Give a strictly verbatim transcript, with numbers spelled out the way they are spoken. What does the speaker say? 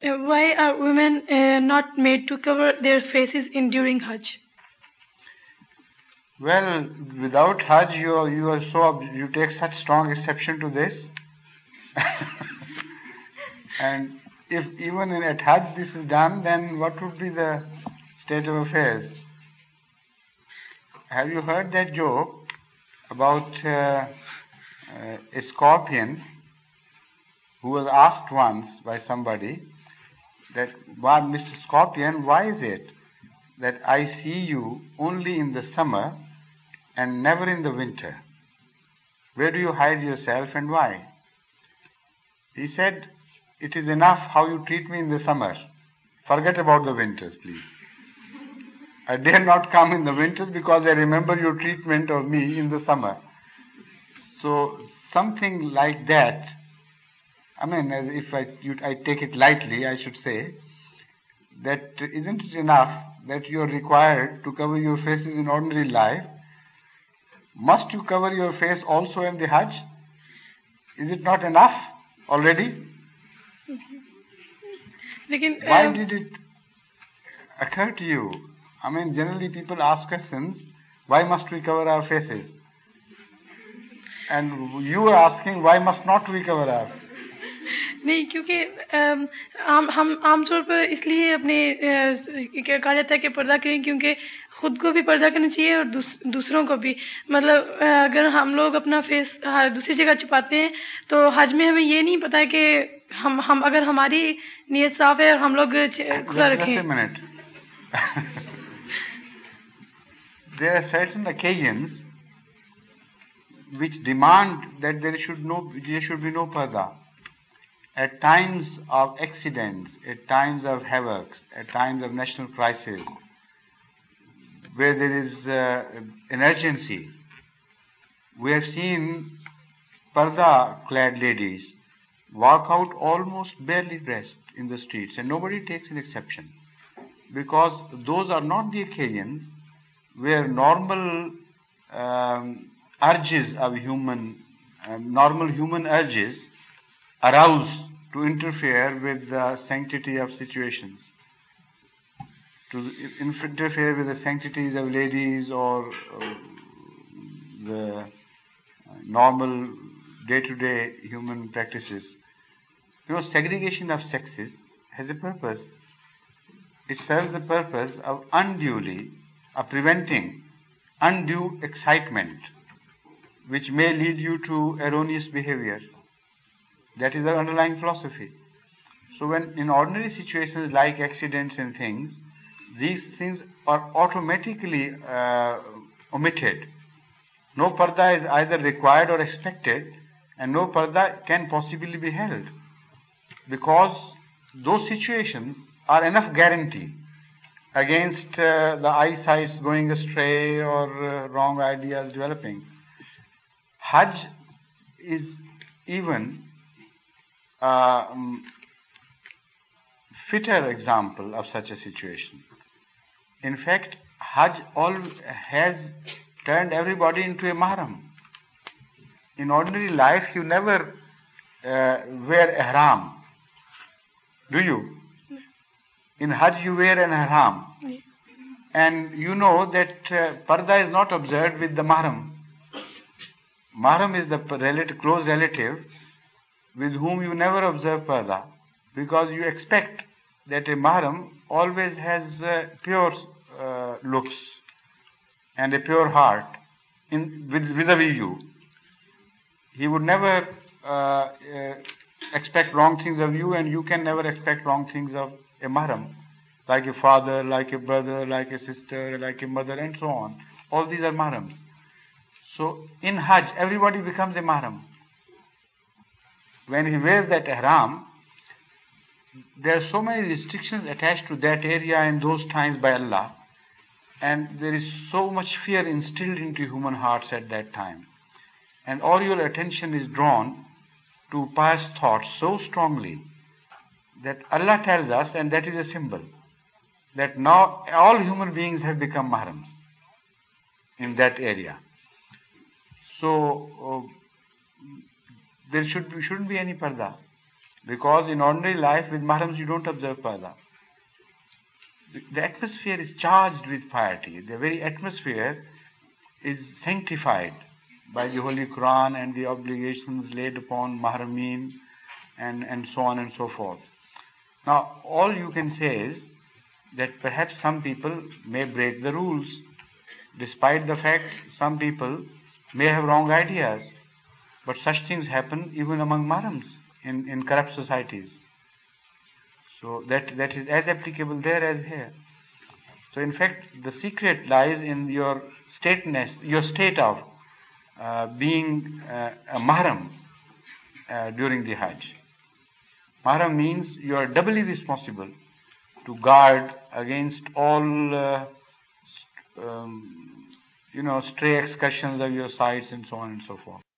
Uh, why are women uh, not made to cover their faces in during Hajj? Well, without Hajj, you are, you are so you take such strong exception to this, and if even in at Hajj this is done, then what would be the state of affairs? Have you heard that joke about uh, uh, a scorpion who was asked once by somebody that, "Why, Mister Scorpion, why is it that I see you only in the summer and never in the winter? Where do you hide yourself and why?" He said, "It is enough how you treat me in the summer. Forget about the winters, please. I dare not come in the winters because I remember your treatment of me in the summer." So something like that, I mean, as if I, you, I take it lightly, I should say, that isn't it enough that you are required to cover your faces in ordinary life? Must you cover your face also in the Hajj? Is it not enough already? लेकिन Why uh, did it occur to you? I mean, generally people ask questions, why must we cover our faces? And you are asking, why must not we cover our? नहीं, क्योंकि अम, आम हम आमतौर पर इसलिए अपने अ, क्या कहा जाता है कि पर्दा करें, क्योंकि खुद को भी पर्दा करना चाहिए और दूस, दूसरों को भी। मतलब अ, अगर हम लोग अपना फेस हाँ, दूसरी जगह छुपाते हैं तो हज में हमें ये नहीं पता है कि हम हम अगर हमारी नीयत साफ है और हम लोग च- खुला Just, just a रखें। minute. There are certain occasions which demand that there should no there should be no parda. At times of accidents, at times of havocs, at times of national crisis, where there is uh, an urgency, we have seen parda-clad ladies walk out almost barely dressed in the streets, and nobody takes an exception, because those are not the occasions where normal um, urges of human, um, normal human urges arouse to interfere with the sanctity of situations, to interfere with the sanctities of ladies or uh, the normal day-to-day human practices. You know, segregation of sexes has a purpose. It serves the purpose of unduly, of preventing undue excitement, which may lead you to erroneous behavior. That is the underlying philosophy. So when in ordinary situations like accidents and things, these things are automatically uh, omitted. No parda is either required or expected, and no parda can possibly be held, because those situations are enough guarantee against uh, the eyesights going astray or uh, wrong ideas developing. Hajj is even uh, um, fitter example of such a situation. In fact, Hajj all has turned everybody into a mahram. In ordinary life, you never uh, wear ihram, do you? In Hajj, you wear an ihram, and you know that uh, parda is not observed with the mahram. Mahram is the relative, close relative with whom you never observe parda, because you expect that a mahram always has uh, pure uh, looks and a pure heart in with, vis-a-vis you. He would never uh, uh, expect wrong things of you, and you can never expect wrong things of a mahram, like a father, like a brother, like a sister, like a mother, and so on. All these are mahrams. So in Hajj, everybody becomes a mahram. When he wears that ihram, there are so many restrictions attached to that area in those times by Allah, and there is so much fear instilled into human hearts at that time, and all your attention is drawn to pious thoughts so strongly that Allah tells us, and that is a symbol, that now all human beings have become mahrams in that area. So uh, there should be, shouldn't be any parda. Because in ordinary life with mahrams you don't observe parda. The atmosphere is charged with piety. The very atmosphere is sanctified by the Holy Quran and the obligations laid upon mahrameen and, and so on and so forth. Now, all you can say is that perhaps some people may break the rules, despite the fact some people may have wrong ideas. But such things happen even among mahrams in, in corrupt societies. So that, that is as applicable there as here. So in fact, the secret lies in your stateness, your state of uh, being uh, a mahram uh, during the Hajj. Mahram means you are doubly responsible to guard against all, uh, um, you know, stray excursions of your sights and so on and so forth.